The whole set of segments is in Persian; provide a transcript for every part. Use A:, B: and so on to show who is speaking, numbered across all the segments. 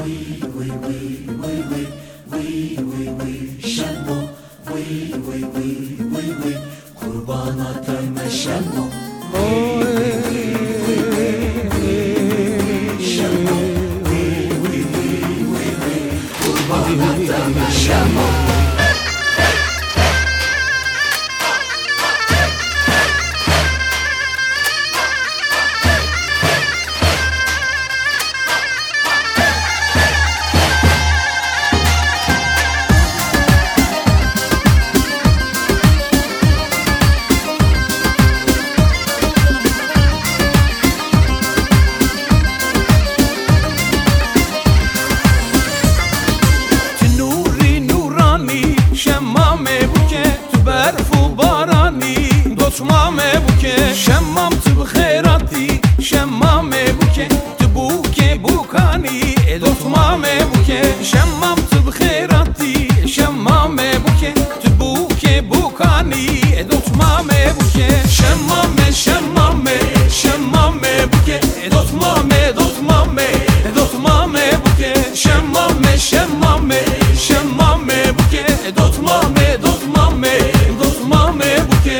A: شمو قرباناتم شمو قرباناتم شمو
B: شمامه بوکه شمام تو خیراتی شمامه بوکه تو بوکه بوکانی دوتمامه بوکه شمام تو خیراتی شمامه بوکه تو بوکه بوکانی دوتمامه بوکه شمامه شمامه شمامه بوکه دوتمامه دوتمامه دوتمامه بوکه شمامه شمامه شمامه بوکه دوتمامه دوتمامه دوتمامه بوکه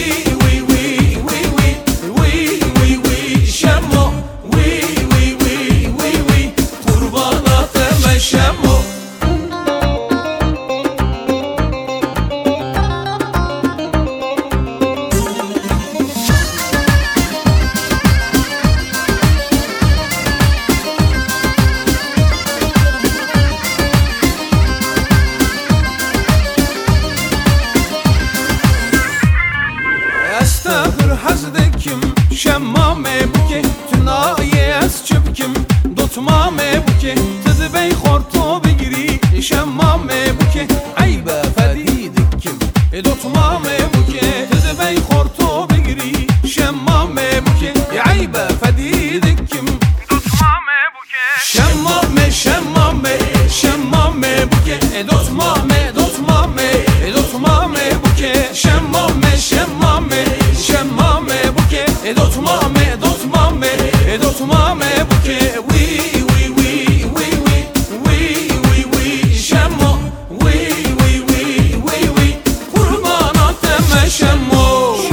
B: شمامه بوکه تنایه از چپکم دوتمامه بوکه تد بی خورتو بگیری شمامه بوکه عیبه فدیدکم دوتمامه بوکه تد بی خورتو بگیری شمامه بوکه عیبه فدیدکم دوتمامه بوکه شمامه شمامه شمامه بوکه دوتمامه دوتمامه دوتمامه بوکه شمامه شمامه شمامه بوکه دوتمامه دوتمامه دوتمامه بوکه وی وی وی وی وی وی وی شمو وی وی وی وی وی قرباناتم شمو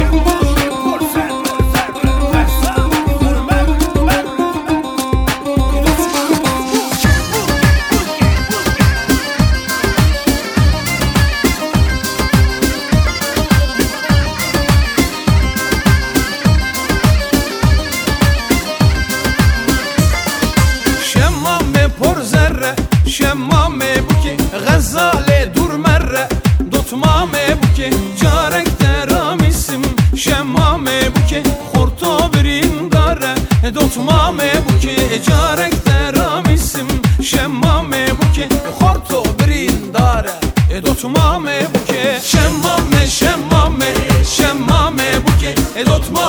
B: شمامه بوکه غزاله دور مره دوتمامه بوکه جارک درامیسم شمامه بوکه خورتو برین داره دوتمامه بوکه جارک درامیسم شمامه بوکه خورتو برین داره دوتمامه بوکه شمامه شمامه شمامه بوکه دوتمامه